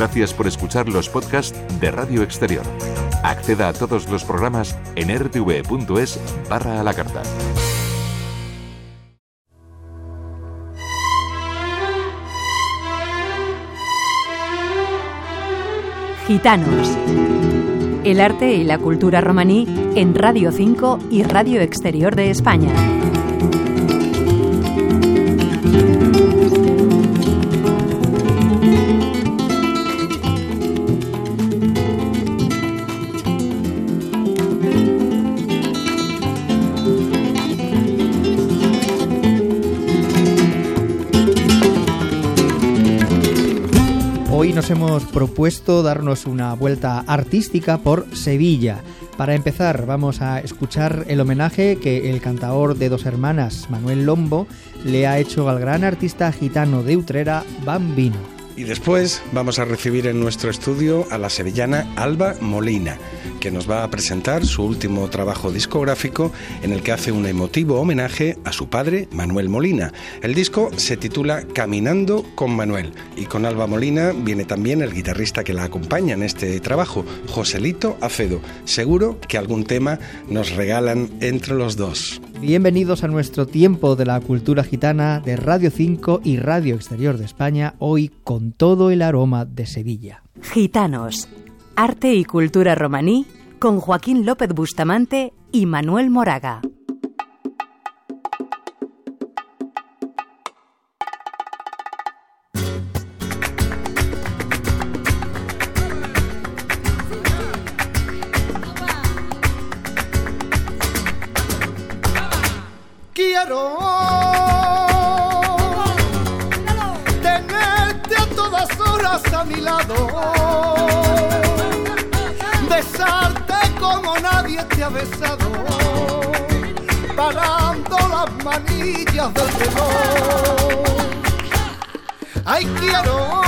Gracias por escuchar los podcasts de Radio Exterior. Acceda a todos los programas en rtv.es/a la carta. Gitanos. El arte y la cultura romaní en Radio 5 y Radio Exterior de España. Hoy nos hemos propuesto darnos una vuelta artística por Sevilla. Para empezar, vamos a escuchar el homenaje que el cantaor de Dos Hermanas, Manuel Lombo, le ha hecho al gran artista gitano de Utrera, Bambino. Y después vamos a recibir en nuestro estudio a la sevillana Alba Molina, que nos va a presentar su último trabajo discográfico en el que hace un emotivo homenaje a su padre, Manuel Molina. El disco se titula Caminando con Manuel, y con Alba Molina viene también el guitarrista que la acompaña en este trabajo, Joselito Acedo. Seguro que algún tema nos regalan entre los dos. Bienvenidos a nuestro tiempo de la cultura gitana de Radio 5 y Radio Exterior de España, hoy con todo el aroma de Sevilla. Gitanos. Arte y cultura romaní con Joaquín López Bustamante y Manuel Moraga. Quiero tenerte a todas horas a mi lado, besarte como nadie te ha besado, parando las manillas del reloj. Ay, quiero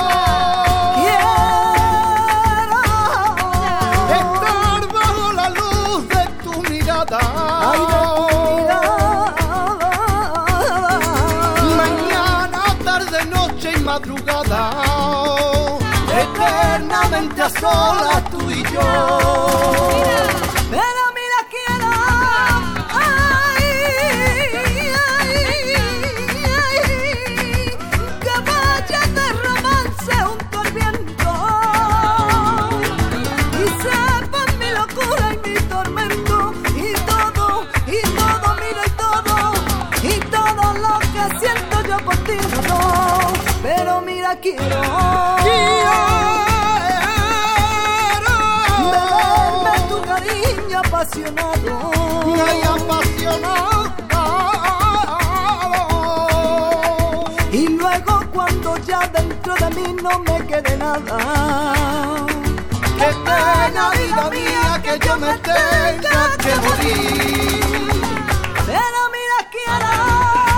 estar bajo la luz de tu mirada. Madrugada, eternamente a solas tú y yo. Pero mira, quiero que vayas de romance junto al viento y sepas mi locura y mi tormento y todo, mira y todo lo que siento yo por ti, no. Pero mira, quiero beberme tu cariño apasionado. Ay, apasionado. Y luego cuando ya dentro de mí no me quede nada, qué pena, vida mía, que yo me tenga que morir. Pero mira, quiero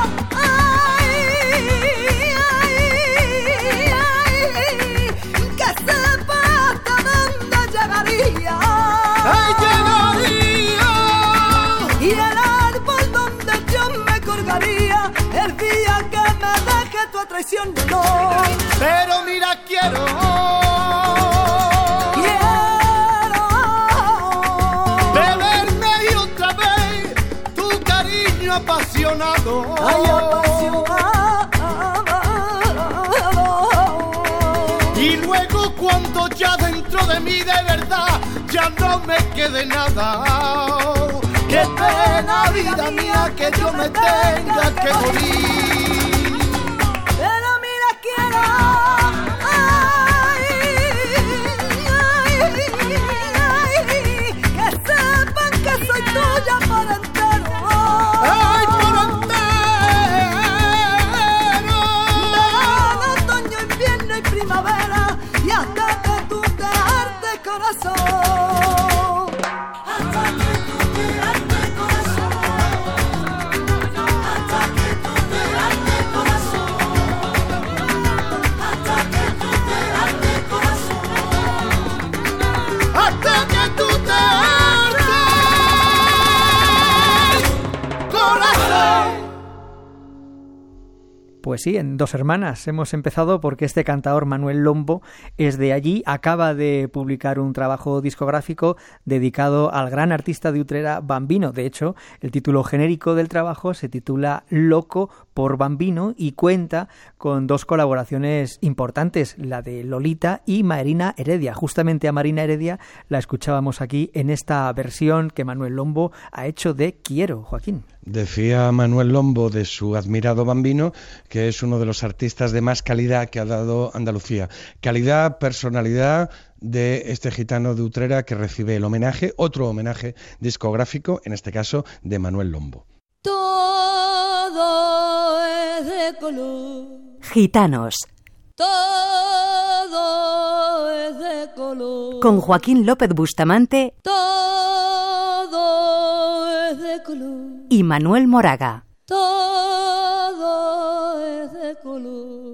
ay, llegaría, y el árbol donde yo me colgaría el día que me deje tu traición, no. Pero mira, quiero beberme y otra vez tu cariño apasionado. Ay, apasionado. Y luego cuando ya dentro de mí de verdad ya no me quede nada, qué pena, vida mía, que yo me tenga que morir. Pero mira, quiero que sepan que soy tuya por entero. Ay, por entero. Verano, otoño, invierno y primavera, y hasta que tú te hartes, corazón. Hasta que tú te hartes, corazón. Hasta que tú te hartes. Pues sí, en Dos Hermanas hemos empezado porque este cantador Manuel Lombo es de allí, acaba de publicar un trabajo discográfico dedicado al gran artista de Utrera Bambino. De hecho, el título genérico del trabajo se titula Loco por Bambino y cuenta con 2 colaboraciones importantes, la de Lolita y Marina Heredia. Justamente a Marina Heredia la escuchábamos aquí en esta versión que Manuel Lombo ha hecho de Quiero, Joaquín. Decía Manuel Lombo de su admirado Bambino que es uno de los artistas de más calidad que ha dado Andalucía. Calidad, personalidad de este gitano de Utrera que recibe el homenaje, otro homenaje discográfico, en este caso de Manuel Lombo. Todo es de color. Gitanos. Todo es de color. Con Joaquín López Bustamante. Todo es de color. Y Manuel Moraga. Todo es de color.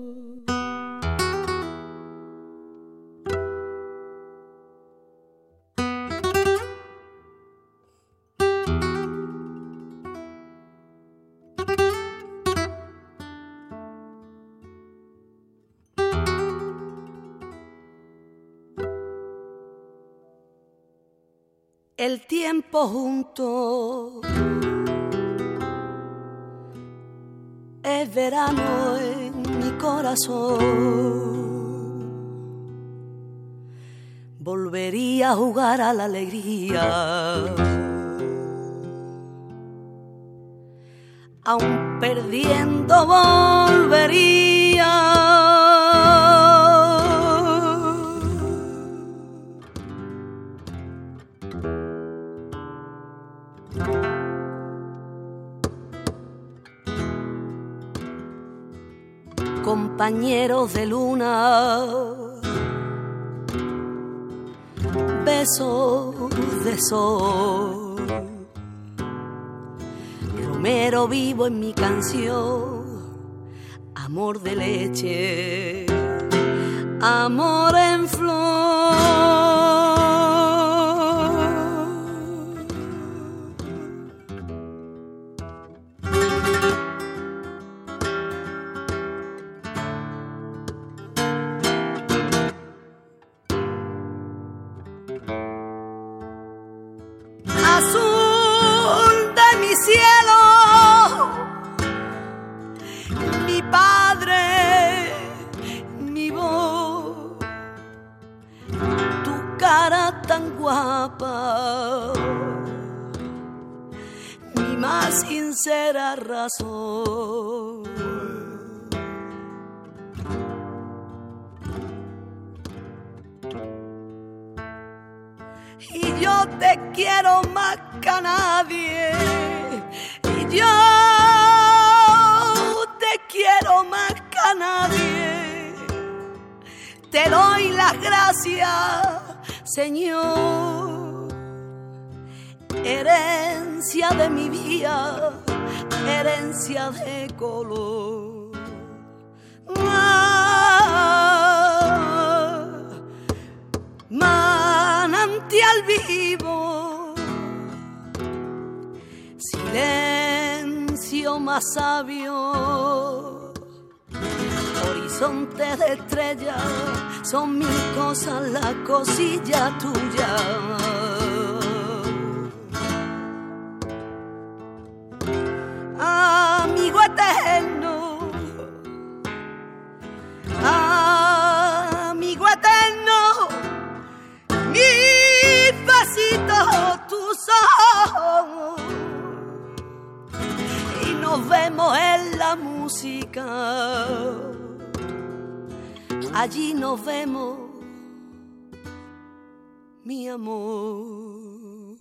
El tiempo junto es verano en mi corazón. Volvería a jugar a la alegría, aun perdiendo volvería. Compañeros de luna, besos de sol, romero vivo en mi canción, amor de leche, amor en flor. Mi más sincera razón. Y yo te quiero más que a nadie. Y yo te quiero más que a nadie. Te doy las gracias, Señor, herencia de mi vida, herencia de color. Manantial vivo, silencio más sabio, horizonte de estrellas, son mis cosas, la cosilla tuya. Amigo eterno, amigo eterno, mis besitos, tus ojos, y nos vemos en la música. Allí nos vemos, mi amor.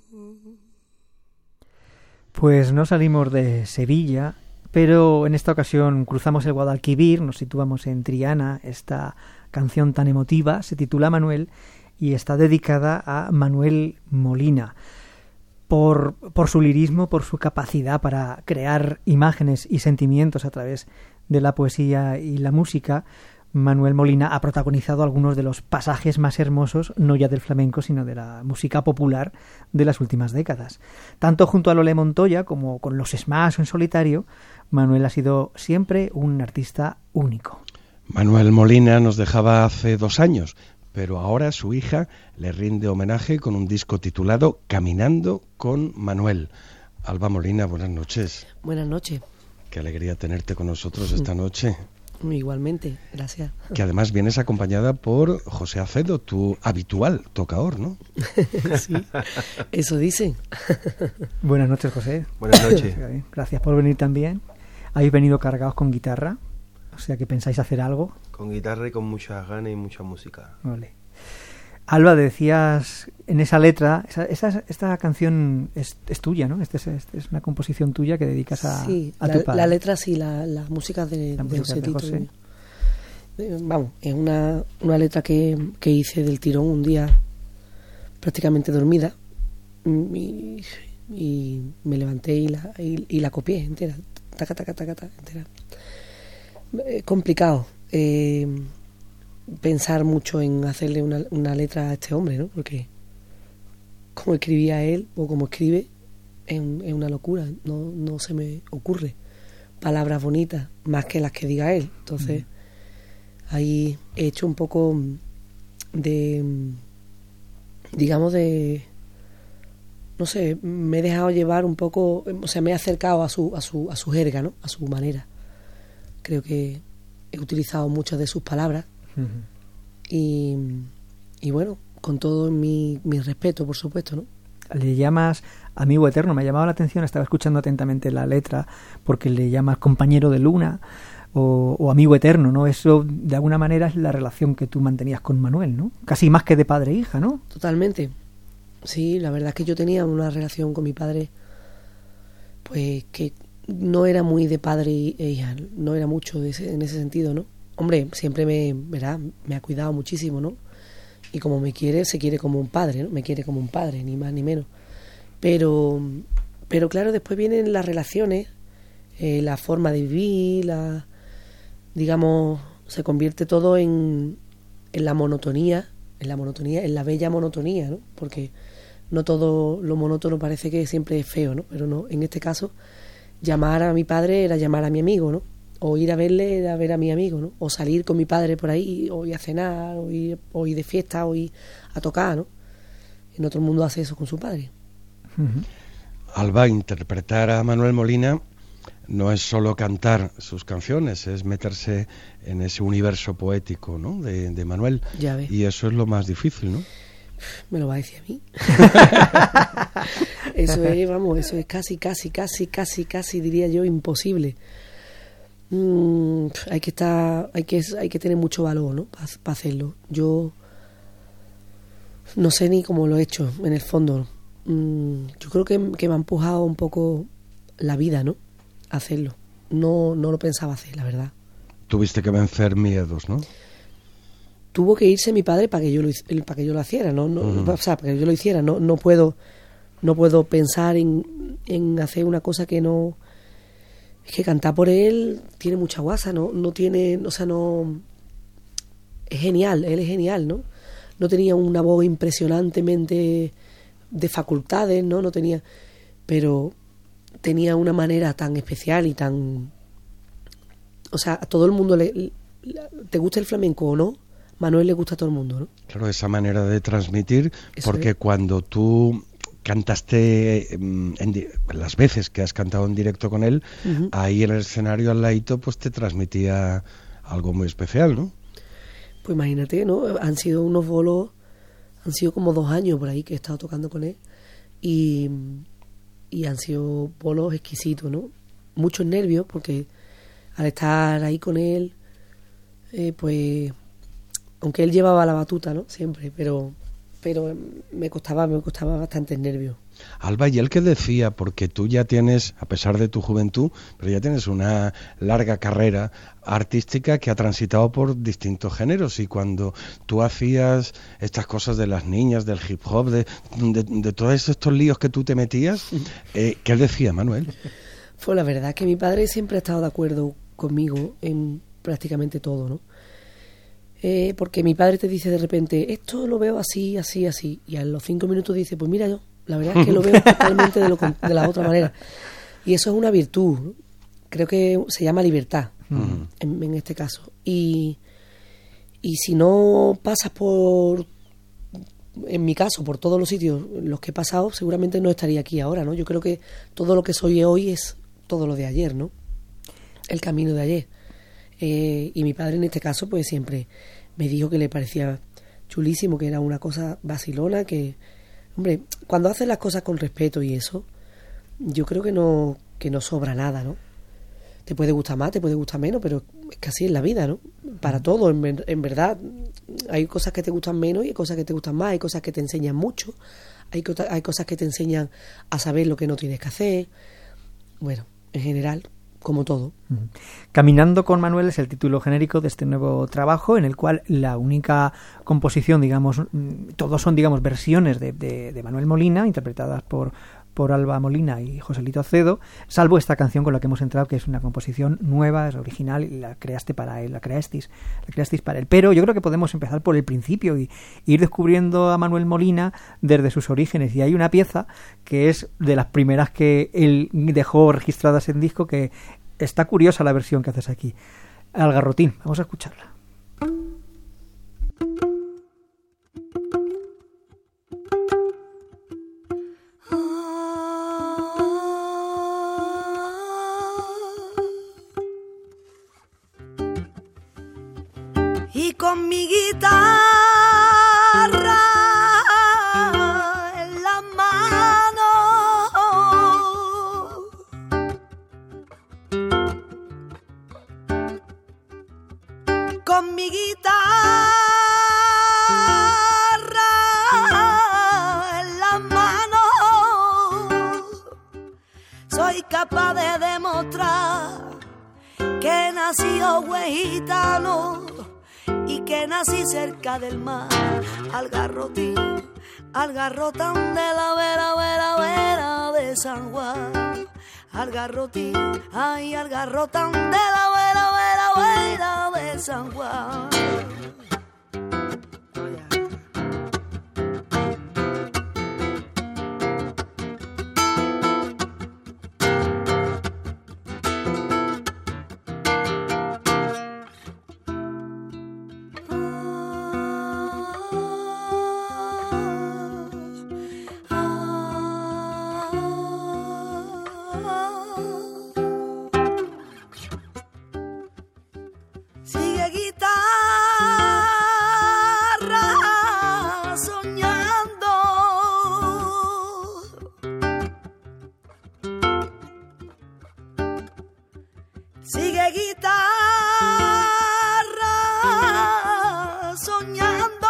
Pues no salimos de Sevilla, pero en esta ocasión cruzamos el Guadalquivir, nos situamos en Triana. Esta canción tan emotiva se titula Manuel y está dedicada a Manuel Molina. Por su lirismo, por su capacidad para crear imágenes y sentimientos a través de la poesía y la música, Manuel Molina ha protagonizado algunos de los pasajes más hermosos, no ya del flamenco, sino de la música popular de las últimas décadas. Tanto junto a Lole Montoya como con los Smash o en solitario, Manuel ha sido siempre un artista único. Manuel Molina nos dejaba hace 2 años, pero ahora su hija le rinde homenaje con un disco titulado Caminando con Manuel. Alba Molina, buenas noches. Buenas noches. Qué alegría tenerte con nosotros esta noche. Igualmente, gracias. Que además vienes acompañada por José Acedo, tu habitual tocador, ¿no? Sí, eso dicen. Buenas noches, José. Buenas noches. Gracias por venir también. ¿Habéis venido cargados con guitarra? O sea, que pensáis hacer algo. Con guitarra y con muchas ganas y mucha música. Vale. Alba, decías en esa letra, esta canción es tuya, ¿no? Esta es una composición tuya que dedicas a tu padre. La letra sí, la música de José. Vamos, es una letra que hice del tirón un día prácticamente dormida y me levanté y la copié entera, taca, entera. Complicado. Pensar mucho en hacerle una letra a este hombre, ¿no? Porque como escribía él o como escribe es una locura, no se me ocurre palabras bonitas más que las que diga él. Entonces ahí he hecho un poco de, digamos, de, no sé, me he dejado llevar un poco, o sea, me he acercado a su jerga, ¿no? A su manera. Creo que he utilizado muchas de sus palabras. Y bueno, con todo mi respeto, por supuesto, ¿no? Le llamas amigo eterno. Me ha llamado la atención, estaba escuchando atentamente la letra, porque le llamas compañero de luna o amigo eterno, ¿no? Eso de alguna manera es la relación que tú mantenías con Manuel, ¿no? Casi más que de padre e hija, ¿no? Totalmente. Sí, la verdad es que yo tenía una relación con mi padre pues que no era muy de padre e hija, no era mucho en ese sentido, ¿no? Hombre, siempre me ha cuidado muchísimo, ¿no? Y como me quiere, se quiere como un padre, ¿no? Me quiere como un padre, ni más ni menos. Pero claro, después vienen las relaciones, la forma de vivir, digamos, se convierte todo en la monotonía, en la bella monotonía, ¿no? Porque no todo lo monótono parece que siempre es feo, ¿no? Pero no, en este caso, llamar a mi padre era llamar a mi amigo, ¿no? O ir a verle era ver a mi amigo, ¿no? O salir con mi padre por ahí, o ir a cenar, o ir de fiesta, o ir a tocar, ¿no? En otro mundo hace eso con su padre. Alba, interpretar a Manuel Molina no es solo cantar sus canciones, es meterse en ese universo poético, ¿no? de Manuel. Ya ves. Y eso es lo más difícil, ¿no? Me lo va a decir a mí. Eso es, vamos, eso es casi, diría yo, imposible. Hay que tener mucho valor, ¿no? Para hacerlo. Yo no sé ni cómo lo he hecho, en el fondo. Yo creo que me ha empujado un poco la vida, ¿no? A hacerlo. No lo pensaba hacer, la verdad. Tuviste que vencer miedos, ¿no? Tuvo que irse mi padre para que yo lo hiciera, ¿no? O sea, para que yo lo hiciera. No puedo pensar en hacer una cosa que no. Es que cantar por él tiene mucha guasa, no tiene, o sea, no. Es genial, él es genial, ¿no? No tenía una voz impresionantemente de facultades, ¿no? No tenía, pero tenía una manera tan especial y tan. O sea, a todo el mundo te gusta el flamenco o no, Manuel le gusta a todo el mundo, ¿no? Claro, esa manera de transmitir, eso porque es. Cuando tú cantaste las veces que has cantado en directo con él, ahí en el escenario al ladito, pues te transmitía algo muy especial, ¿no? Pues imagínate, ¿no? Han sido unos bolos, han sido como 2 años por ahí que he estado tocando con él y han sido bolos exquisitos, ¿no? Muchos nervios porque al estar ahí con él, pues, aunque él llevaba la batuta, ¿no? Siempre, pero me costaba bastante nervios. Alba, ¿y él qué decía? Porque tú ya tienes, a pesar de tu juventud, pero ya tienes una larga carrera artística que ha transitado por distintos géneros, y cuando tú hacías estas cosas de las niñas, del hip hop, de todos estos líos que tú te metías, ¿qué él decía, Manuel? Pues la verdad que mi padre siempre ha estado de acuerdo conmigo en prácticamente todo, ¿no? Porque mi padre te dice de repente, esto lo veo así, así, así, y a los 5 minutos dice, pues mira, yo la verdad es que lo veo totalmente de la otra manera. Y eso es una virtud, creo que se llama libertad, en este caso. Y si no pasas por, en mi caso, por todos los sitios en los que he pasado, seguramente no estaría aquí ahora, ¿no? Yo creo que todo lo que soy hoy es todo lo de ayer, ¿no? El camino de ayer. Y mi padre en este caso pues siempre me dijo que le parecía chulísimo, que era una cosa vacilona, que, hombre, cuando haces las cosas con respeto y eso, yo creo que no sobra nada, ¿no? Te puede gustar más, te puede gustar menos, pero es que así es la vida, ¿no? Para todo, en verdad, hay cosas que te gustan menos y hay cosas que te gustan más, hay cosas que te enseñan mucho, hay cosas que te enseñan a saber lo que no tienes que hacer. Bueno, en general, como todo. Caminando con Manuel es el título genérico de este nuevo trabajo, en el cual la única composición, digamos, todos son, digamos, versiones de Manuel Molina, interpretadas por Alba Molina y Joselito Acedo, salvo esta canción con la que hemos entrado, que es una composición nueva, es original, y la creasteis para él. Pero yo creo que podemos empezar por el principio y ir descubriendo a Manuel Molina desde sus orígenes. Y hay una pieza que es de las primeras que él dejó registradas en disco, que está curiosa la versión que haces aquí. Al Garrotín, vamos a escucharla. Y con mi guitarra en la mano, con mi guitarra en la mano, soy capaz de demostrar que nací gitano y que nací cerca del mar. Al garrotán de la vera de San Juan. Al garrotín, ay, al garrotán de la vera de San Juan. Sigue guitarra soñando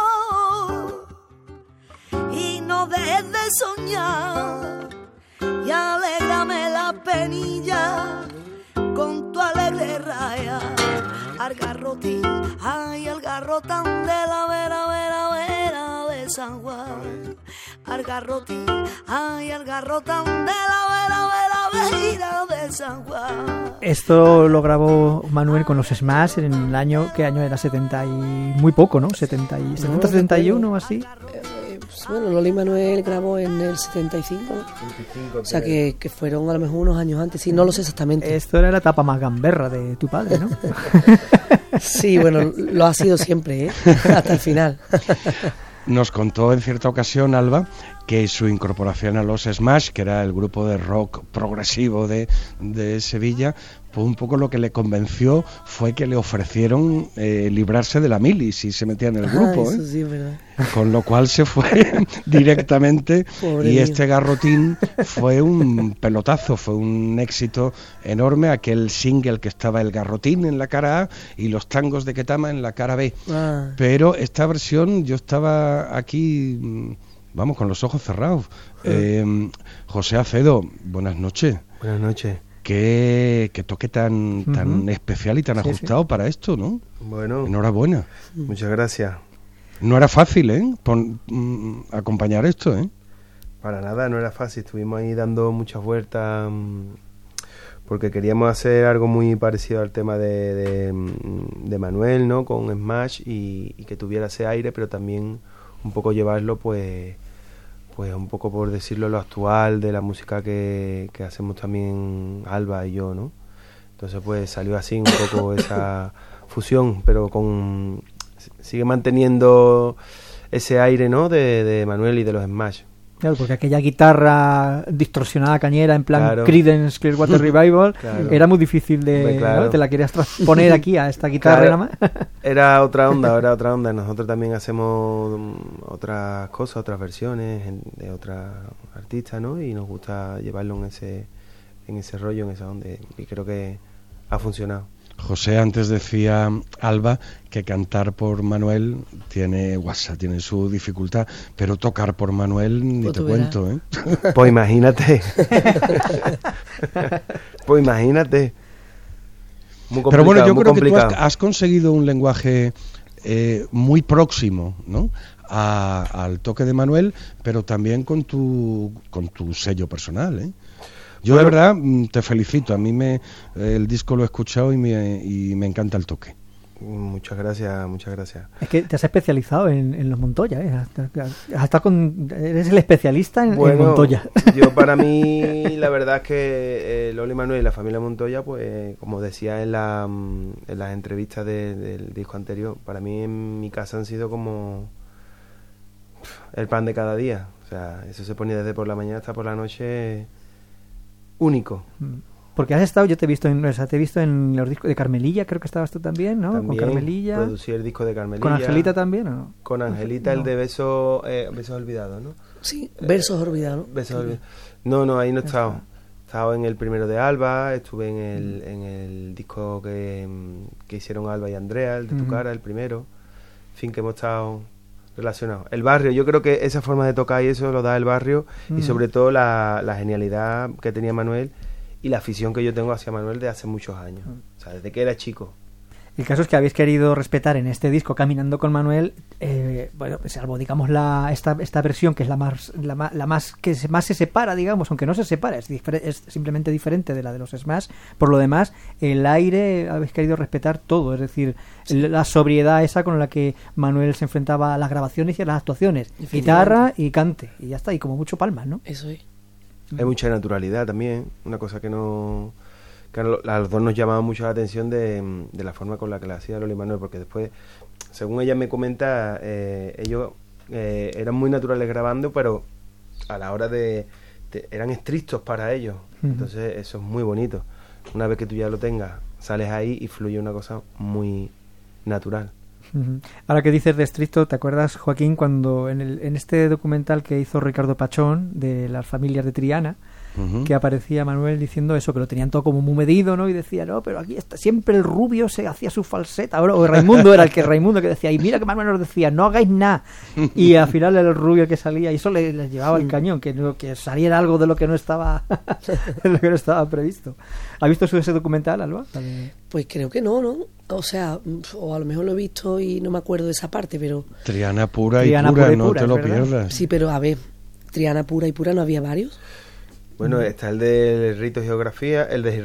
y no dejes de soñar y alégrame la penilla con tu alegre raya. Al garrotín, ay, al garrotán de la vera de San Juan. Al garrotín, ay, al garrotán de la vera de San Juan. Esto lo grabó Manuel con los Smash en el año, ¿qué año era? 70 y muy poco, ¿no? 71 o así. Bueno, Loli Manuel grabó en el 75, ¿no? O sea que fueron a lo mejor unos años antes, sí, no lo sé exactamente. Esto era la etapa más gamberra de tu padre, ¿no? Sí, bueno, lo ha sido siempre, ¿eh? Hasta el final. Nos contó en cierta ocasión, Alba, que su incorporación a los Smash, que era el grupo de rock progresivo de Sevilla, pues un poco lo que le convenció fue que le ofrecieron librarse de la mili si se metía en el grupo. Eso sí, ¿verdad? Con lo cual se fue directamente. Pobre y mío. Este garrotín fue un pelotazo, fue un éxito enorme. Aquel single que estaba el garrotín en la cara A y los tangos de Ketama en la cara B. Pero esta versión, yo estaba aquí, vamos, con los ojos cerrados. José Acedo, buenas noches. Buenas noches. Qué toque tan especial y tan ajustado para esto, ¿no? Bueno, enhorabuena. Muchas gracias. No era fácil, acompañar esto, ¿eh? Para nada, no era fácil. Estuvimos ahí dando muchas vueltas, porque queríamos hacer algo muy parecido al tema de Manuel, ¿no? Con Smash y que tuviera ese aire, pero también un poco llevarlo, pues un poco, por decirlo, lo actual de la música que hacemos también Alba y yo, ¿no? Entonces pues salió así un poco esa fusión, pero sigue manteniendo ese aire, ¿no? de Manuel y de los Smash. Claro, porque aquella guitarra distorsionada cañera en plan Claro. Creedence Clearwater Revival Claro. era muy difícil de... Claro. ¿no? Te la querías transponer aquí a esta guitarra Claro. nada más. Era otra onda. Nosotros también hacemos otras cosas, otras versiones de otros artistas, ¿no? Y nos gusta llevarlo en ese rollo, en esa onda. Y creo que ha funcionado. José antes decía, Alba, que cantar por Manuel tiene su dificultad, pero tocar por Manuel ni Pues te tú cuento, ¿eh? Pues imagínate. Muy complicado, Pero bueno, yo muy creo que tú complicado. has conseguido un lenguaje muy próximo, ¿no? Al toque de Manuel, pero también con tu sello personal, ¿eh? Yo de verdad te felicito. A mí el disco lo he escuchado y me encanta el toque. Muchas gracias. Es que te has especializado en los Montoya, ¿eh? Eres el especialista en Montoya. Yo para mí la verdad es que Loli Manuel y la familia Montoya, pues como decía en las entrevistas del disco anterior, para mí en mi casa han sido como el pan de cada día. O sea, eso se ponía desde por la mañana hasta por la noche, único. Porque yo te he visto en los discos de Carmelilla, creo que estabas tú también, ¿no? También con Carmelilla. producí el disco de Carmelilla. ¿Con Angelita también o no? Con Angelita, No. el de Besos Olvidados, ¿no? Sí, Versos Olvidados, ¿no? Besos Olvidados. No, ahí no he estado. He estado en el primero de Alba, estuve en el disco que hicieron Alba y Andrea, el de Tu Cara, el primero. En fin, que hemos estado relacionados. El barrio, yo creo que esa forma de tocar y eso lo da el barrio, y sobre todo la genialidad que tenía Manuel y la afición que yo tengo hacia Manuel de hace muchos años. O sea, desde que era chico. El caso es que habéis querido respetar en este disco Caminando con Manuel, bueno, salvo digamos esta versión que es la más que más se separa, digamos, aunque no se separa, es simplemente diferente de la de los Smash. Por lo demás, el aire habéis querido respetar todo, es decir, la sobriedad esa con la que Manuel se enfrentaba a las grabaciones y a las actuaciones, guitarra y cante, y ya está, y como mucho palmas, ¿no? Eso es. Hay mucha naturalidad también, una cosa que a los dos nos llamaba mucho la atención de la forma con la que la hacía Loli Manuel, porque después, según ella me comenta, ellos eran muy naturales grabando, pero a la hora eran estrictos para ellos. Entonces eso es muy bonito. Una vez que tú ya lo tengas, sales ahí y fluye una cosa muy natural. Ahora que dices de estricto, ¿te acuerdas, Joaquín, cuando en este documental que hizo Ricardo Pachón de las familias de Triana, que aparecía Manuel diciendo eso, que lo tenían todo como muy medido, ¿no? Y decía, no, pero aquí está siempre el rubio se hacía su falseta. O Raimundo era Raimundo que decía, y mira que Manuel nos decía, no hagáis nada. Y al final era el rubio que salía, y eso les llevaba el cañón, que saliera algo de lo que no estaba previsto. ¿Has visto ese documental, Alba? Pues creo que no. O sea, o a lo mejor lo he visto y no me acuerdo de esa parte, pero... Triana pura y pura, no te lo pierdas. Sí, pero a ver, Triana pura y pura, ¿no había varios? Bueno, está el del Rito Geografía, el del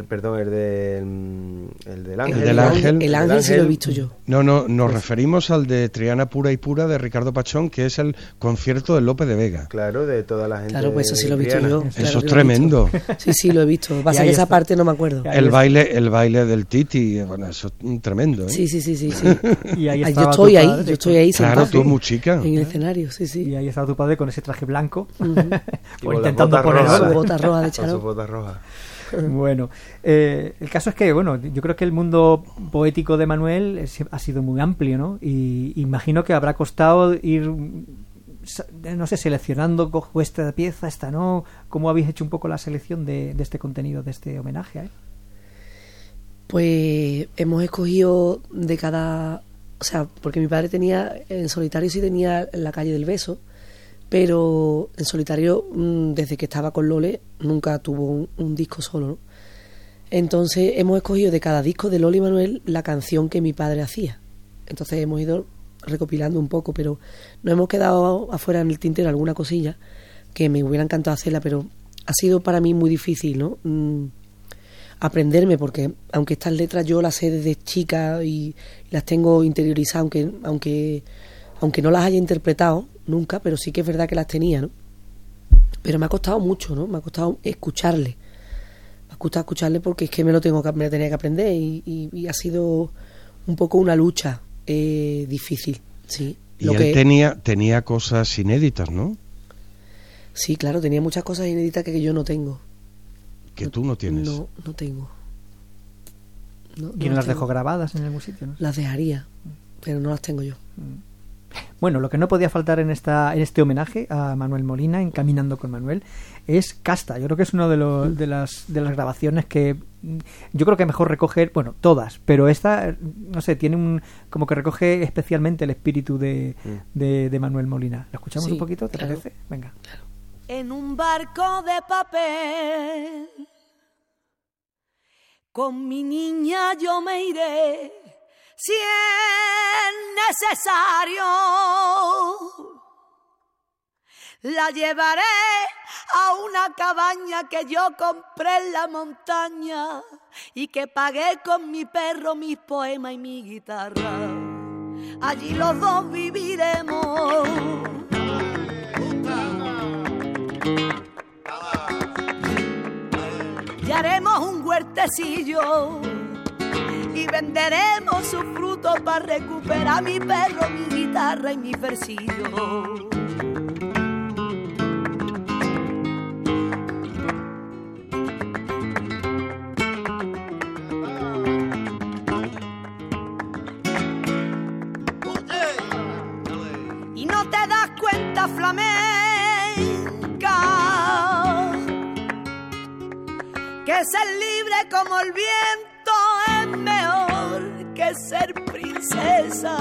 Ángel. El Ángel sí lo he visto yo. No, nos referimos al de Triana pura y pura de Ricardo Pachón, que es el concierto de López de Vega. Claro, de toda la gente. Claro, pues eso sí lo he visto yo. Eso es tremendo. Sí, lo he visto. Pasa que esa parte no me acuerdo. El baile del Titi, bueno, eso es tremendo, ¿eh? Sí. Y ahí yo estoy ahí claro, sentado, tú muy chica. en el escenario, sí. Y ahí estaba tu padre con ese traje blanco, Y o con intentando las botas poner rosas. Roja de Con Charol. sus botas rojas. Bueno, el caso es que, bueno, yo creo que el mundo poético de Manuel ha sido muy amplio, ¿no? Y imagino que habrá costado ir, no sé, seleccionando, cojo esta pieza, esta no. ¿Cómo habéis hecho un poco la selección de este contenido, de este homenaje a él? Pues hemos escogido de cada... O sea, porque mi padre tenía, en solitario sí tenía La Calle del Beso, pero en solitario, desde que estaba con Lole, nunca tuvo un disco solo, ¿no? Entonces hemos escogido de cada disco de Lole y Manuel la canción que mi padre hacía. Entonces hemos ido recopilando un poco, pero nos hemos quedado afuera en el tintero alguna cosilla que me hubiera encantado hacerla, pero ha sido para mí muy difícil, ¿no? aprenderme, porque aunque estas letras yo las sé desde chica y las tengo interiorizadas, aunque no las haya interpretado nunca, pero sí que es verdad que las tenía, ¿no? Pero me ha costado mucho, ¿no? Me ha costado escucharle. Me ha costado escucharle porque es que me lo tenía que aprender y ha sido un poco una lucha difícil, sí. Y él tenía cosas inéditas, ¿no? Sí, claro, tenía muchas cosas inéditas que yo no tengo. ¿Que tú no tienes? No tengo. ¿Y no las dejó grabadas en algún sitio? ¿No? Las dejaría, pero no las tengo yo. Bueno, lo que no podía faltar en este homenaje a Manuel Molina, en Caminando con Manuel, es Casta. Yo creo que es una de las grabaciones que yo creo que mejor recoger, bueno, todas, pero esta, no sé, tiene como que recoge especialmente el espíritu de Manuel Molina. ¿Lo escuchamos un poquito? ¿Te parece? Venga. Claro. En un barco de papel, con mi niña yo me iré, si es necesario. La llevaré a una cabaña que yo compré en la montaña y que pagué con mi perro, mis poemas y mi guitarra. Allí los dos viviremos. Y haremos un huertecillo y venderemos sus frutos para recuperar mi perro, mi guitarra y mi versillo. Y no te das cuenta, flamenca, que ser libre como el viento es mejor que ser princesa.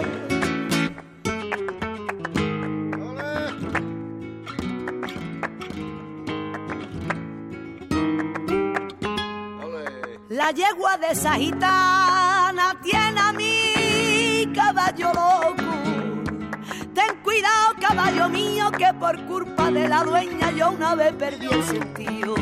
La yegua de esa gitana tiene a mi caballo loco. Ten cuidado, caballo mío, que por culpa de la dueña yo una vez perdí el sentido.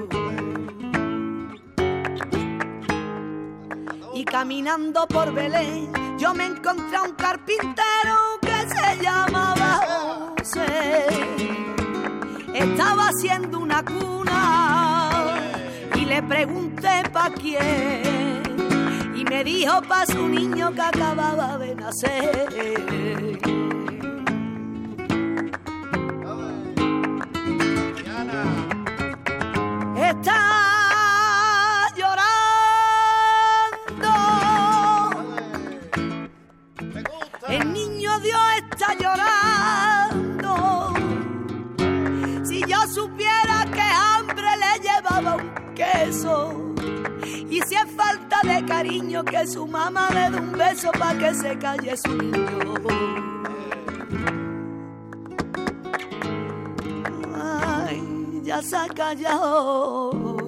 Y caminando por Belén yo me encontré a un carpintero que se llamaba José. Estaba haciendo una cuna y le pregunté pa' quién y me dijo pa' su niño que acababa de nacer. Está llorando, el niño Dios está llorando. Si yo supiera que hambre le llevaba un queso, y si es falta de cariño que su mamá le dé un beso pa' que se calle su niño. Ya se ha callado,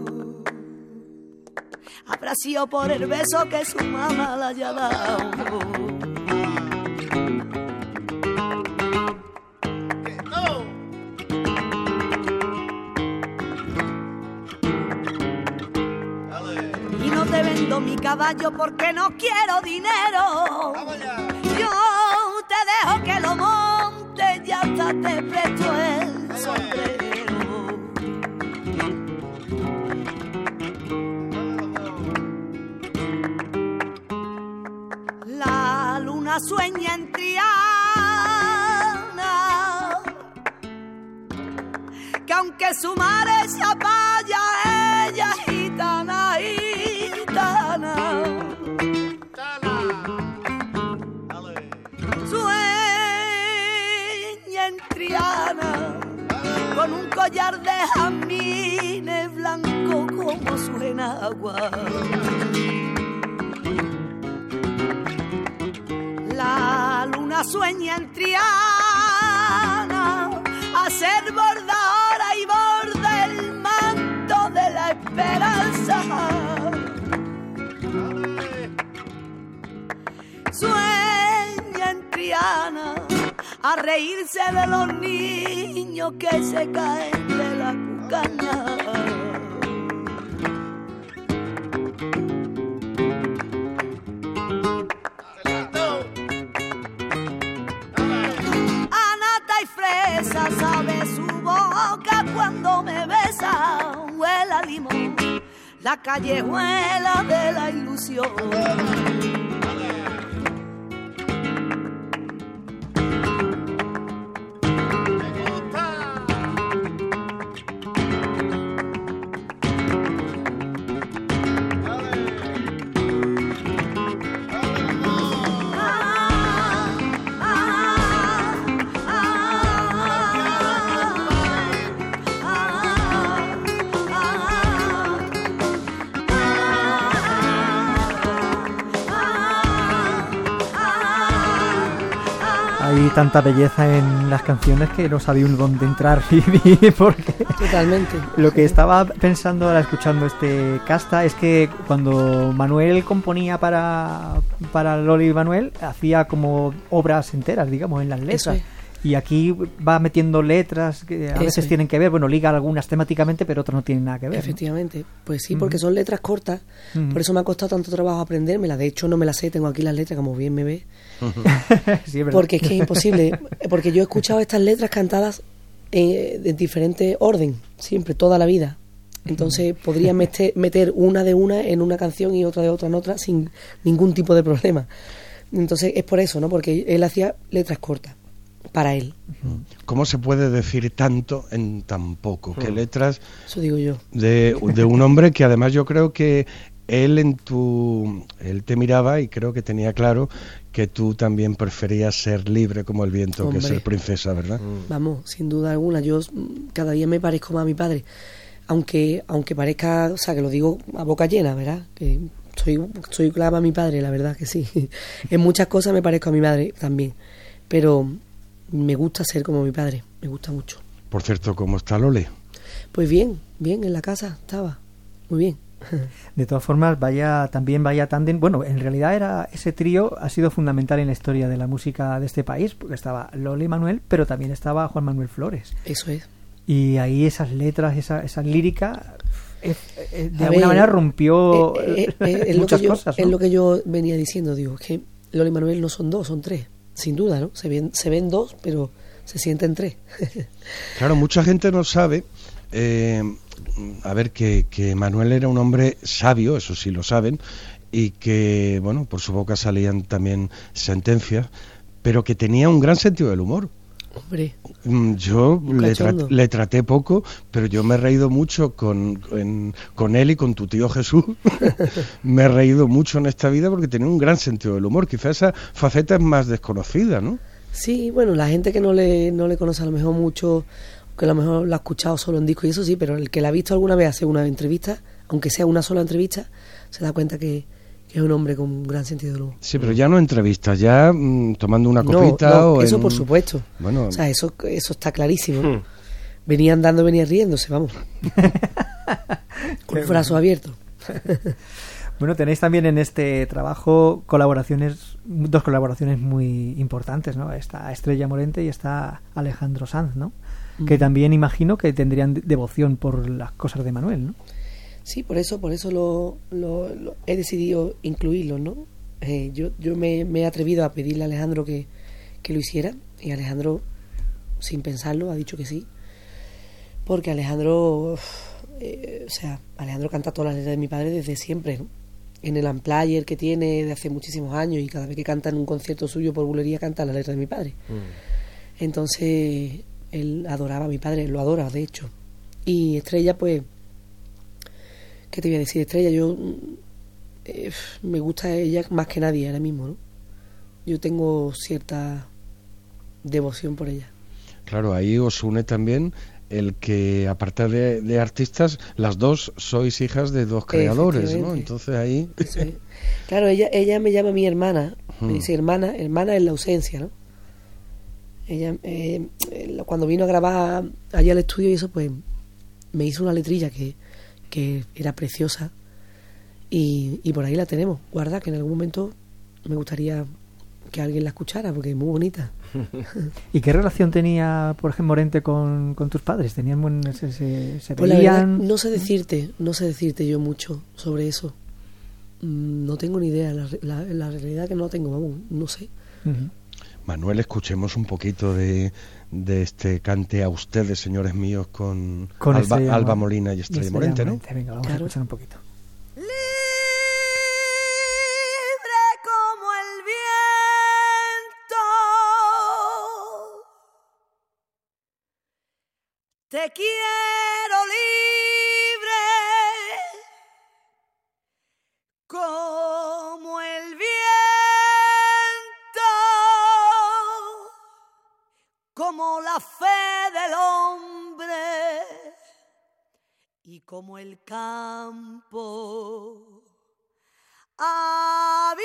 habrá sido por el beso que su mamá le haya dado. Y no te vendo mi caballo porque no quiero dinero. Yo te dejo que lo montes y hasta te presto el sombrero. La luna sueña en Triana, que aunque su madre se apaya, ella es gitana, gitana. Sueña en Triana, con un collar de jazmines blanco como su enagua. La luna sueña en Triana, a ser bordadora y borda el manto de la esperanza. Sueña en Triana, a reírse de los niños que se caen de la cucaña. fresa sabe su boca cuando me besa, huele a limón, la callejuela de la ilusión. Hay tanta belleza en las canciones que no sabía dónde entrar, porque Totalmente. lo que estaba pensando ahora escuchando este casta es que cuando Manuel componía para Loli y Manuel, hacía como obras enteras, digamos, en las letras. Eso es. Y aquí va metiendo letras que a veces tienen que ver, bueno, liga algunas temáticamente, pero otras no tienen nada que ver, ¿no? Efectivamente, pues sí, porque son letras cortas, por eso me ha costado tanto trabajo aprendérmelas. De hecho, no me las sé, tengo aquí las letras, como bien me ve. Sí, es verdad. Porque es que es imposible, porque yo he escuchado estas letras cantadas de diferente orden, siempre, toda la vida. Entonces podría meter una de una en una canción y otra de otra en otra sin ningún tipo de problema. Entonces es por eso, ¿no? Porque él hacía letras cortas para él. ¿Cómo se puede decir tanto en tan poco? ¿Qué letras? Eso digo yo. De un hombre que además yo creo que él te miraba y creo que tenía claro que tú también preferías ser libre como el viento, Hombre, que ser princesa, ¿verdad? Vamos, sin duda alguna. Yo cada día me parezco más a mi padre. Aunque parezca, o sea, que lo digo a boca llena, ¿verdad? Que soy clava a mi padre, la verdad que sí. En muchas cosas me parezco a mi madre también. Pero me gusta ser como mi padre, me gusta mucho. Por cierto, ¿cómo está Loli? Pues bien, en la casa estaba, muy bien. De todas formas, vaya tándem. Bueno, en realidad ese trío ha sido fundamental en la historia de la música de este país, porque estaba Loli y Manuel, pero también estaba Juan Manuel Flores. Eso es. Y ahí esas letras, esa lírica, de alguna manera rompió muchas cosas, ¿no? Es lo que yo venía diciendo, digo, es que Loli y Manuel no son dos, son tres. Sin duda, ¿no? Se ven dos, pero se sienten tres. Claro, mucha gente no sabe, que Manuel era un hombre sabio, eso sí lo saben, y que, bueno, por su boca salían también sentencias, pero que tenía un gran sentido del humor. Hombre, yo le traté poco, pero yo me he reído mucho con él y con tu tío Jesús. Me he reído mucho en esta vida porque tenía un gran sentido del humor. Quizás esa faceta es más desconocida, ¿no? sí, bueno, la gente que no le conoce a lo mejor mucho, que a lo mejor la ha escuchado solo en disco y eso sí, pero el que la ha visto alguna vez hacer una entrevista, aunque sea una sola entrevista, se da cuenta que es un hombre con un gran sentido del humor. Sí, pero ya no entrevistas, ya tomando una copita no, o eso por supuesto. Bueno, o sea, eso está clarísimo. Venía andando, venía riéndose, vamos. Con los brazos abiertos. Bueno, tenéis también en este trabajo dos colaboraciones muy importantes, ¿no? Está Estrella Morente y está Alejandro Sanz, ¿no? Que también imagino que tendrían devoción por las cosas de Manuel, ¿no? Sí, por eso lo he decidido incluirlo, ¿no? Yo me he atrevido a pedirle a Alejandro que lo hiciera, y Alejandro, sin pensarlo, ha dicho que sí, porque Alejandro Alejandro canta todas las letras de mi padre desde siempre, ¿no? En el Unplugged que tiene de hace muchísimos años, y cada vez que canta en un concierto suyo por bulería canta las letras de mi padre. Entonces él adoraba a mi padre, lo adora de hecho. Y Estrella, pues, ¿qué te voy a decir? Estrella, yo me gusta ella más que nadie ahora mismo, ¿no? Yo tengo cierta devoción por ella. Claro, ahí os une también el que, aparte de artistas, las dos sois hijas de dos creadores, ¿no? Entonces ahí... Sí. Claro, ella me llama mi hermana, me dice hermana en la ausencia, ¿no? Ella, cuando vino a grabar allá al estudio y eso, pues me hizo una letrilla que era preciosa, y por ahí la tenemos, guarda, que en algún momento me gustaría que alguien la escuchara, porque es muy bonita. ¿Y qué relación tenía, por ejemplo, Morente con tus padres? ¿Tenían se pues la verdad, veían? no sé decirte yo mucho sobre eso. No tengo ni idea, la realidad que no tengo, vamos, no sé. Manuel, escuchemos un poquito de este cante a ustedes, señores míos, con Alba Molina y Estrella Morente, ¿no? Venga, vamos a escuchar un poquito. Libre como el viento, te quiero libre como el viento, como la fe del hombre y como el campo abierto.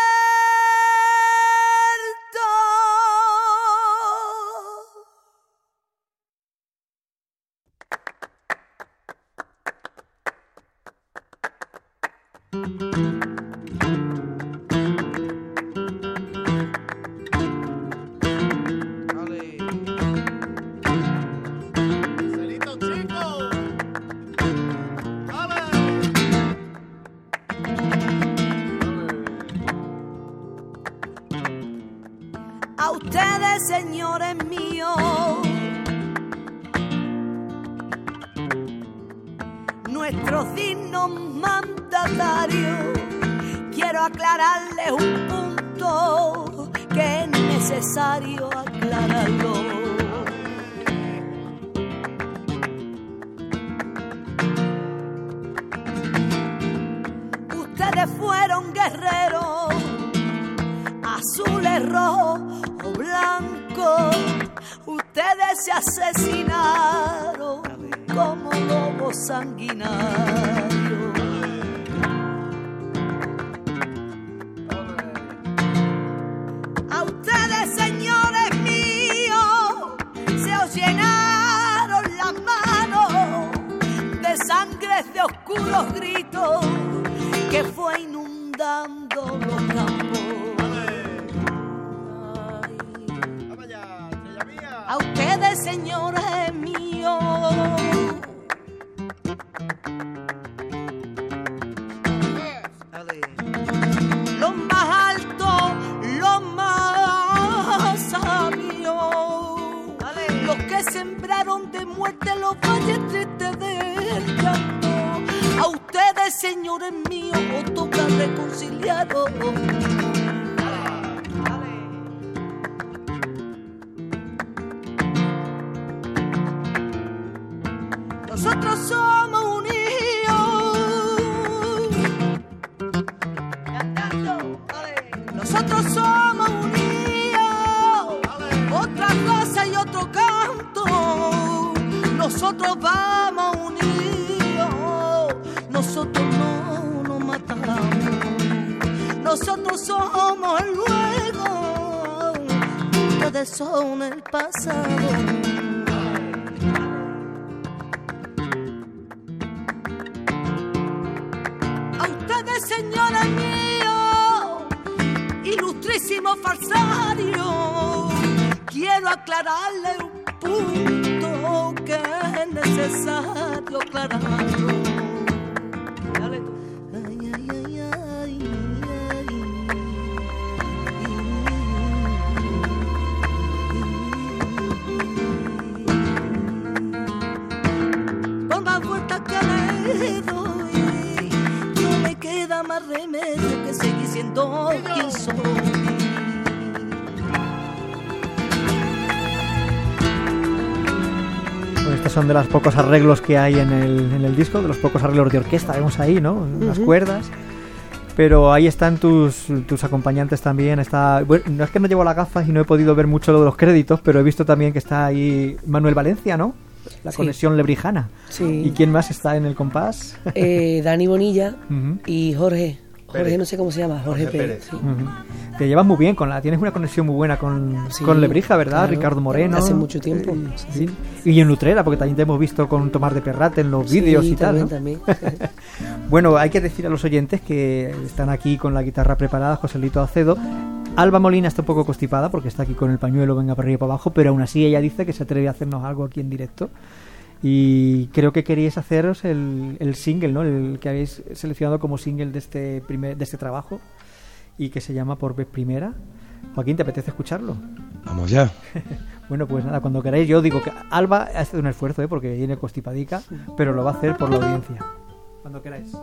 A ustedes, señores míos, nuestros dignos mandatarios, quiero aclararles un punto que es necesario aclararlo. Ustedes fueron guerreros, azules, rojos o blancos, ustedes se asesinaron como lobos sanguinarios. A ustedes, señores míos, se os llenaron las manos de sangre, de oscuros gritos que fue inundando los campos. A ustedes, señores míos, los más altos, los más sabios, los que sembraron de muerte los valles tristes del llanto. A ustedes, señores míos, os toca reconciliaros. Nosotros somos unidos, nosotros somos unidos, otra cosa y otro canto, nosotros vamos unidos, nosotros no nos matamos, nosotros somos el luego, ustedes son el pasado. Señores míos, ilustrísimo falsario, quiero aclararle un punto que es necesario aclararlo. Dale tú. Ay, ay, ay, ay, ay. Por más vueltas que le doy, queda más remedio que seguir siendo quien soy. Pues estos son de los pocos arreglos que hay en el disco, de los pocos arreglos de orquesta, vemos ahí, ¿no? Unas cuerdas. Pero ahí están tus acompañantes también. Bueno, no es que no llevo las gafas y no he podido ver mucho lo de los créditos, pero he visto también que está ahí Manuel Valencia, ¿no? La conexión lebrijana. Sí. ¿Y quién más está en el compás? Dani Bonilla y Jorge Pérez. No sé cómo se llama, Jorge Pérez. Sí. Te llevas muy bien, tienes una conexión muy buena con Lebrija, ¿verdad? Claro, Ricardo Moreno. Hace mucho tiempo. Sí. Y en Utrera, porque también te hemos visto con Tomás de Perrate en los vídeos y tal, ¿no? También. Bueno, hay que decir a los oyentes que están aquí con la guitarra preparada, Joselito Acedo. Alba Molina está un poco constipada porque está aquí con el pañuelo, venga para arriba y para abajo, pero aún así ella dice que se atreve a hacernos algo aquí en directo. Y creo que queríais haceros el single, ¿no? El que habéis seleccionado como single de este trabajo y que se llama Por vez primera. Joaquín, ¿te apetece escucharlo? Vamos ya. Bueno, pues nada, cuando queráis. Yo digo que Alba hace un esfuerzo, porque viene constipadica, pero lo va a hacer por la audiencia. Cuando queráis.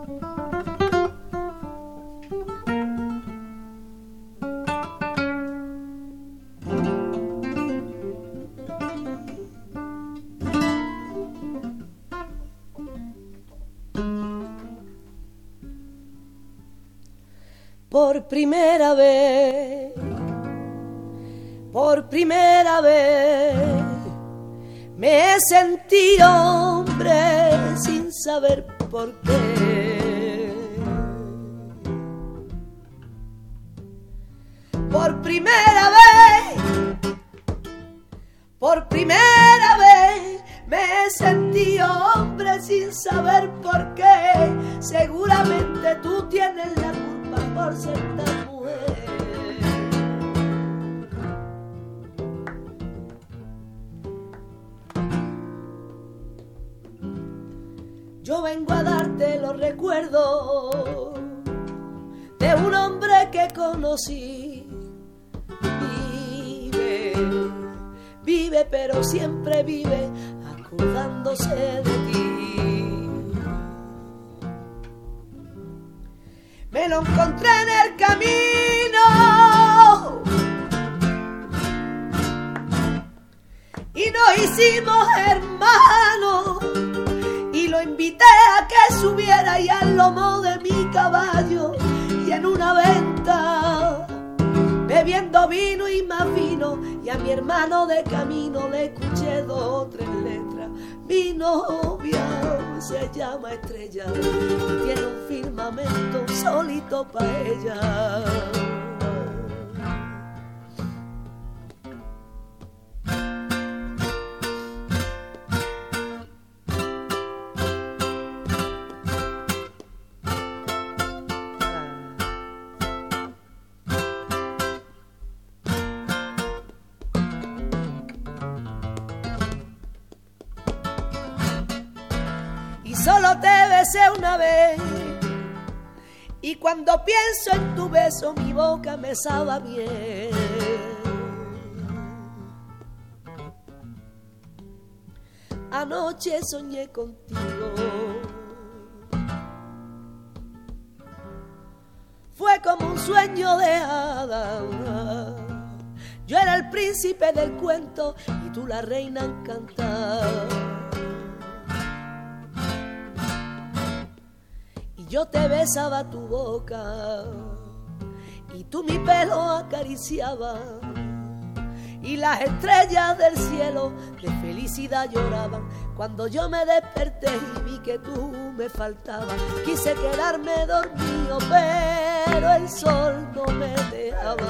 Por primera vez me sentí hombre sin saber por qué. Por primera vez me sentí hombre sin saber por qué. Seguramente tú tienes la culpa por ser tan mujer. Yo vengo a darte los recuerdos de un hombre que conocí. Vive, pero siempre vive acordándose de ti. Me lo encontré en el camino y nos hicimos hermanos. Lo invité a que subiera y al lomo de mi caballo, y en una venta bebiendo vino y más vino, y a mi hermano de camino le escuché 2 o 3 letras. Mi novia se llama Estrella y tiene un firmamento solito para ella. Solo te besé una vez y cuando pienso en tu beso mi boca me sabe a miel. Anoche soñé contigo, fue como un sueño de hadas. Yo era el príncipe del cuento y tú la reina encantada. Yo te besaba tu boca y tú mi pelo acariciabas, y las estrellas del cielo de felicidad lloraban. Cuando yo me desperté y vi que tú me faltabas, quise quedarme dormido, pero el sol no me dejaba.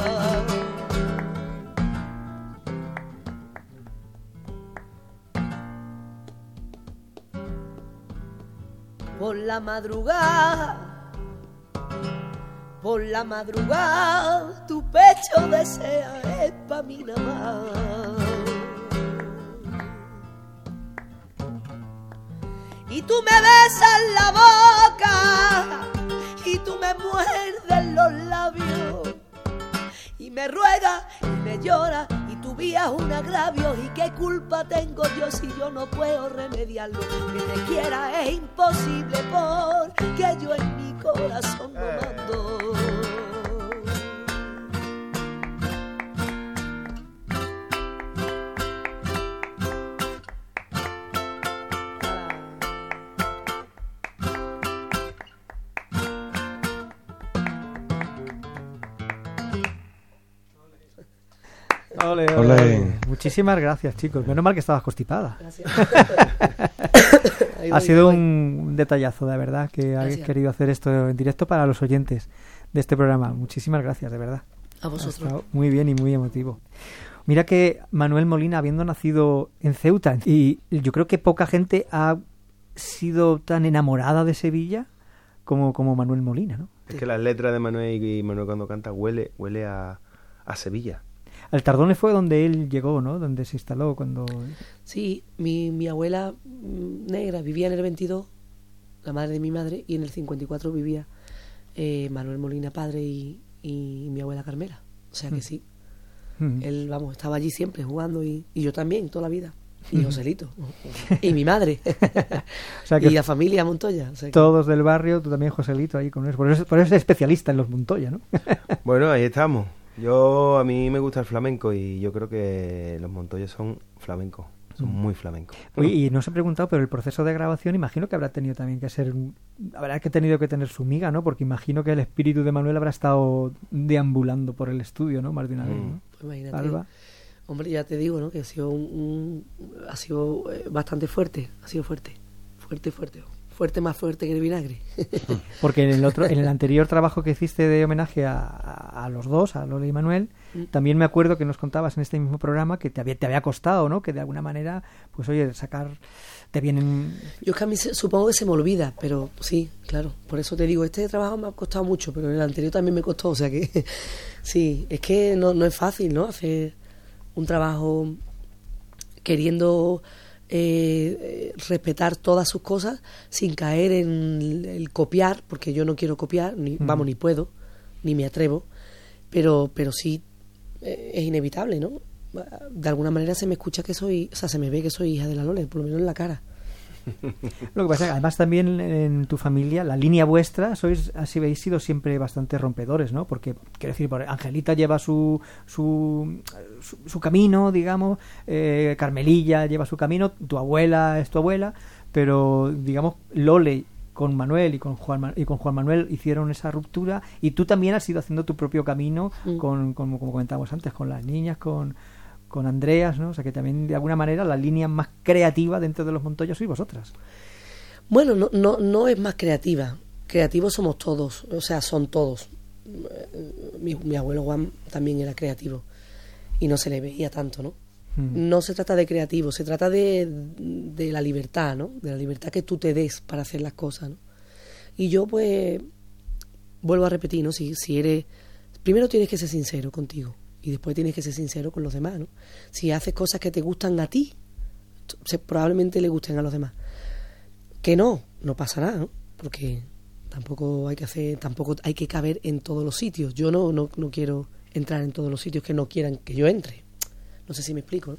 Por la madrugada, tu pecho desea, es pa' mí nada más. Y tú me besas la boca, y tú me muerdes los labios, y me ruegas y me lloras, y tu vida es un agravio. ¿Y qué culpa tengo yo si yo no puedo remediarlo? Que te quiera es imposible porque yo en mi corazón no mando. Ole, ole, ole. Muchísimas gracias, chicos. Menos mal que estabas constipada. Gracias. Ha sido un detallazo, de verdad, que habéis querido hacer esto en directo para los oyentes de este programa. Muchísimas gracias, de verdad. A vosotros. Ha estado muy bien y muy emotivo. Mira que Manuel Molina, habiendo nacido en Ceuta, y yo creo que poca gente ha sido tan enamorada de Sevilla como Manuel Molina, ¿no? Es que las letras de Manuel y Manuel cuando canta huele a Sevilla. Al Tardones fue donde él llegó, ¿no? Donde se instaló cuando... Sí, mi abuela negra vivía en el 22, la madre de mi madre, y en el 54 vivía Manuel Molina padre y mi abuela Carmela. O sea que sí. Él, vamos, estaba allí siempre jugando y yo también, toda la vida. Y Joselito. Y mi madre. O sea que y la familia Montoya. O sea que... Todos del barrio, tú también, Joselito, ahí con eso. Por eso eres especialista en los Montoya, ¿no? Bueno, ahí estamos. A mí me gusta el flamenco y yo creo que los Montoya son flamencos. Son muy flamencos. Oye, y no os he preguntado, pero el proceso de grabación imagino que habrá tenido también que ser... Habrá que tenido que tener su miga, ¿no? Porque imagino que el espíritu de Manuel habrá estado deambulando por el estudio, ¿no? Más de una vez, ¿no? Pues imagínate. Alba. Hombre, ya te digo, ¿no? Que ha sido ha sido bastante fuerte. Ha sido fuerte. Fuerte, más fuerte que el vinagre. Porque en el anterior trabajo que hiciste de homenaje a los dos, a Lola y Manuel, también me acuerdo que nos contabas en este mismo programa que te había costado, ¿no? Que de alguna manera, pues oye, te vienen... Yo es que a mí supongo que se me olvida, pero sí, claro. Por eso te digo, este trabajo me ha costado mucho, pero el anterior también me costó, o sea que sí, es que no es fácil, ¿no? Hacer un trabajo queriendo respetar todas sus cosas sin caer en el copiar, porque yo no quiero copiar, ni puedo, ni me atrevo, pero sí es inevitable, ¿no? De alguna manera se me escucha que se me ve que soy hija de la Lola, por lo menos en la cara. Lo que pasa es que además también en tu familia, la línea vuestra, habéis sido siempre bastante rompedores, ¿no? Porque, quiero decir, Angelita lleva su camino, digamos, Carmelilla lleva su camino, tu abuela es tu abuela, pero, digamos, Lole con Manuel y con Juan Manuel hicieron esa ruptura y tú también has ido haciendo tu propio camino como comentábamos antes, con las niñas, con Andreas, ¿no? O sea que también de alguna manera la línea más creativa dentro de los Montoya sois vosotras. Bueno, no es más creativa. Creativos somos todos, o sea, son todos. Mi abuelo Juan también era creativo y no se le veía tanto, ¿no? No se trata de creativo, se trata de la libertad, ¿no? De la libertad que tú te des para hacer las cosas, ¿no? Y yo, pues, vuelvo a repetir, ¿no? Si eres... Primero tienes que ser sincero contigo. Y después tienes que ser sincero con los demás, ¿no? Si haces cosas que te gustan a ti, probablemente le gusten a los demás. Que no pasa nada, ¿no? Porque tampoco hay que caber en todos los sitios. Yo no quiero entrar en todos los sitios que no quieran que yo entre. No sé si me explico, ¿no?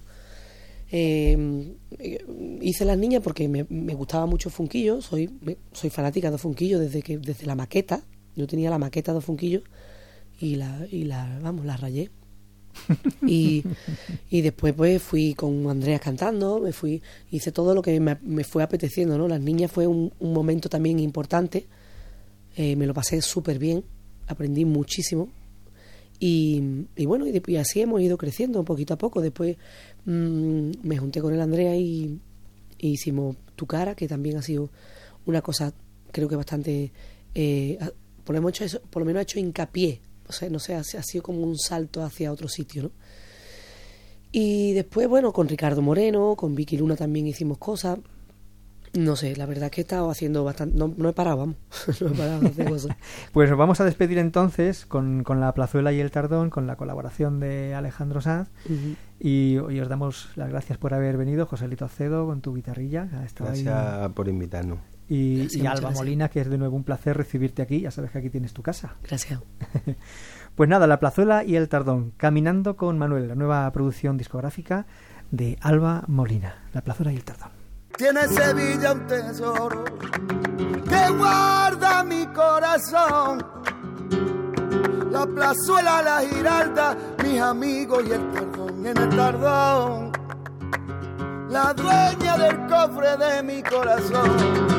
Hice Las Niñas porque me gustaba mucho Funquillo. Soy fanática de Funquillo desde la maqueta. Yo tenía la maqueta de Funquillo y la rayé. Y después pues fui con Andrea cantando, hice todo lo que me fue apeteciendo, ¿no? Las Niñas fue un momento también importante, me lo pasé súper bien, aprendí muchísimo y bueno, y así hemos ido creciendo poquito a poco. Después me junté con el Andrea y hicimos Tu Cara, que también ha sido una cosa, creo que bastante por lo menos ha hecho hincapié. O sea, no sé, ha sido como un salto hacia otro sitio, ¿no? Y después, bueno, con Ricardo Moreno, con Vicky Luna también hicimos cosas. No sé, la verdad es que he estado haciendo bastante... No he parado, vamos. No he parado de hacer cosas. Pues nos vamos a despedir entonces con La Plazuela y el Tardón, con la colaboración de Alejandro Sanz. Y os damos las gracias por haber venido, Joselito Acedo, con tu guitarrilla. Gracias por invitarnos. Y Alba Molina, que es de nuevo un placer recibirte aquí. Ya sabes que aquí tienes tu casa. Gracias. Pues nada, La Plazuela y el Tardón, Caminando con Manuel, la nueva producción discográfica de Alba Molina. La Plazuela y el Tardón. Tiene Sevilla un tesoro que guarda mi corazón. La plazuela, la Giralda, mis amigos y el Tardón en el Tardón. La dueña del cofre de mi corazón.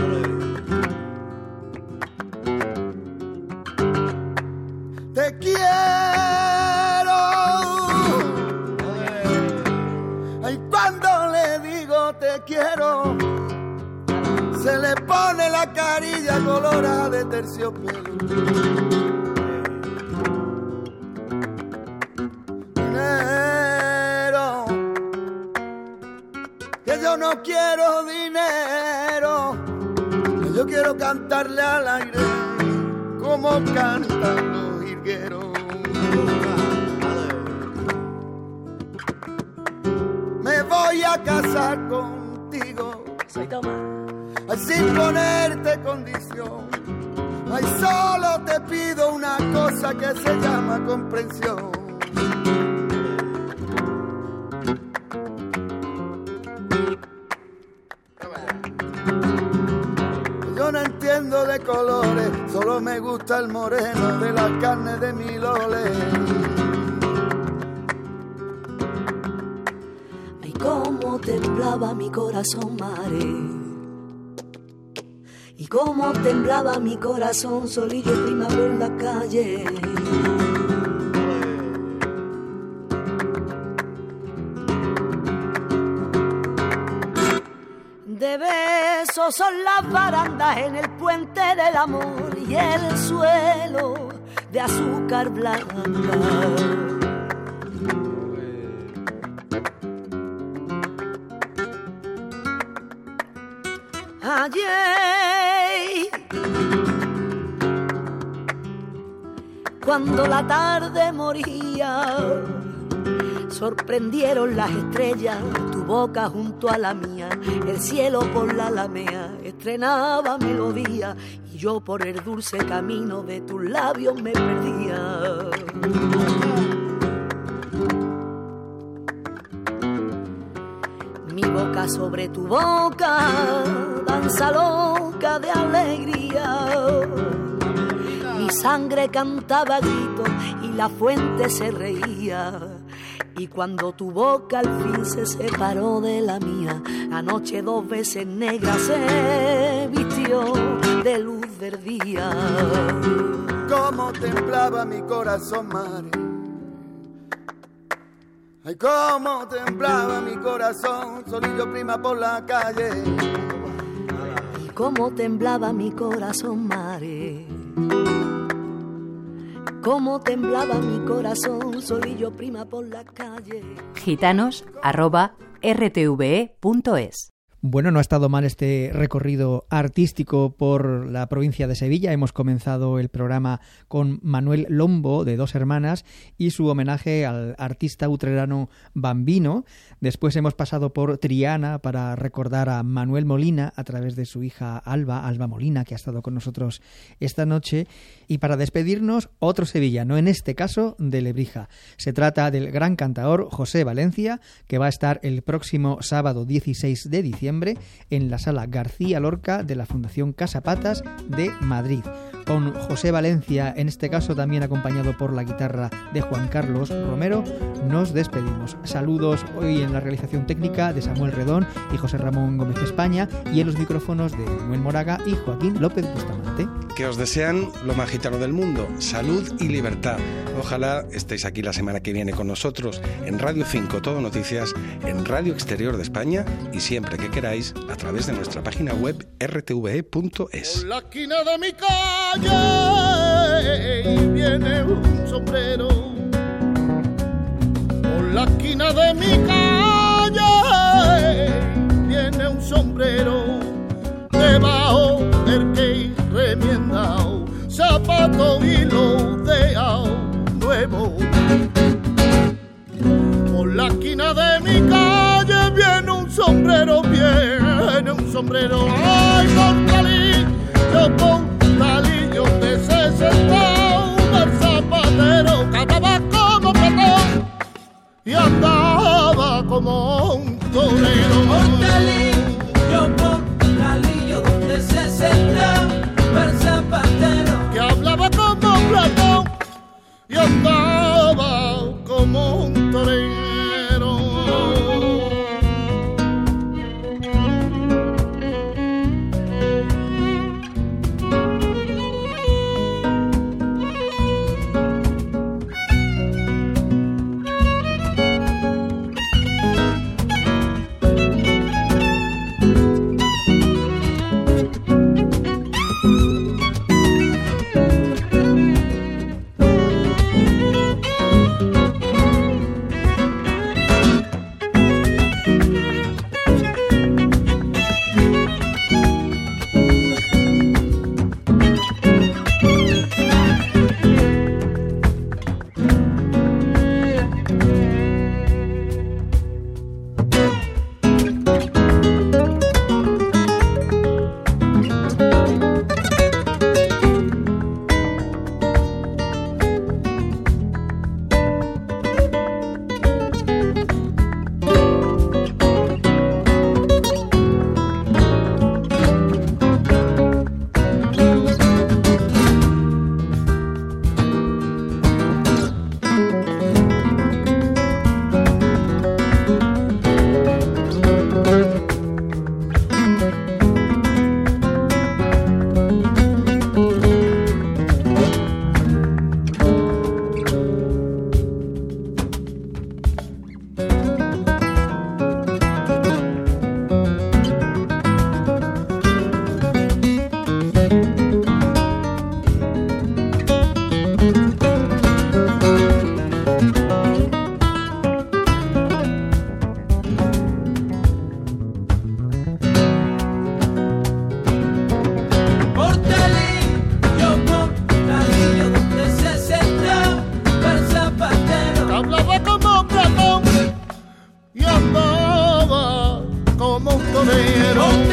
Te quiero. Ay, cuando le digo te quiero, se le pone la carilla colorada de terciopelo. Dinero, que yo no quiero dinero, que yo quiero cantarle al aire como cantan los jilgueros. Me voy a casar contigo, Soy Tomás. sin ponerte condición. Ay, solo te pido una cosa que se llama comprensión. Yo no entiendo de colores, solo me gusta el moreno de la carne de mi lole. Ay, cómo temblaba mi corazón, mare. Y cómo temblaba mi corazón, solillo prima por la calle. De besos son las barandas en el puente del amor y el suelo de azúcar blanca. Ayer, cuando la tarde moría, sorprendieron las estrellas, tu boca junto a la mía, el cielo por la alamea estrenaba melodía y yo por el dulce camino de tus labios me perdía. Mi boca sobre tu boca, danza loca de alegría. Mi sangre cantaba a gritos y la fuente se reía. Y cuando tu boca al fin se separó de la mía, anoche 2 veces negra se vistió de luz del día. Cómo temblaba mi corazón, madre. Ay, cómo temblaba mi corazón, solillo prima por la calle. Y cómo temblaba mi corazón, mare. Cómo temblaba mi corazón, solillo prima por la calle. gitanos@rtve.es. Bueno, no ha estado mal este recorrido artístico por la provincia de Sevilla. Hemos comenzado el programa con Manuel Lombo, de Dos Hermanas, y su homenaje al artista utrerano Bambino. Después hemos pasado por Triana para recordar a Manuel Molina a través de su hija Alba Molina, que ha estado con nosotros esta noche. Y para despedirnos, otro sevillano, en este caso de Lebrija. Se trata del gran cantaor José Valencia, que va a estar el próximo sábado 16 de diciembre en la Sala García Lorca de la Fundación Casapatas de Madrid. Con José Valencia, en este caso también acompañado por la guitarra de Juan Carlos Romero, nos despedimos. Saludos hoy en la realización técnica de Samuel Redón y José Ramón Gómez España, y en los micrófonos de Manuel Moraga y Joaquín López Bustamante. Que os desean lo más gitano del mundo, salud y libertad. Ojalá estéis aquí la semana que viene con nosotros en Radio 5 Todo Noticias, en Radio Exterior de España y siempre que queráis a través de nuestra página web rtve.es. Por la esquina de mi calle viene un sombrero. Por la esquina de mi calle viene un sombrero. Debajo del que remiendao, zapato y lodeao nuevo. Por la esquina de mi calle viene un sombrero, ay, portalillo de 60, el zapatero cantaba como Platón y andaba como un torero. Portalillo de 60, el zapatero que hablaba como Platón y andaba como un torero. torero.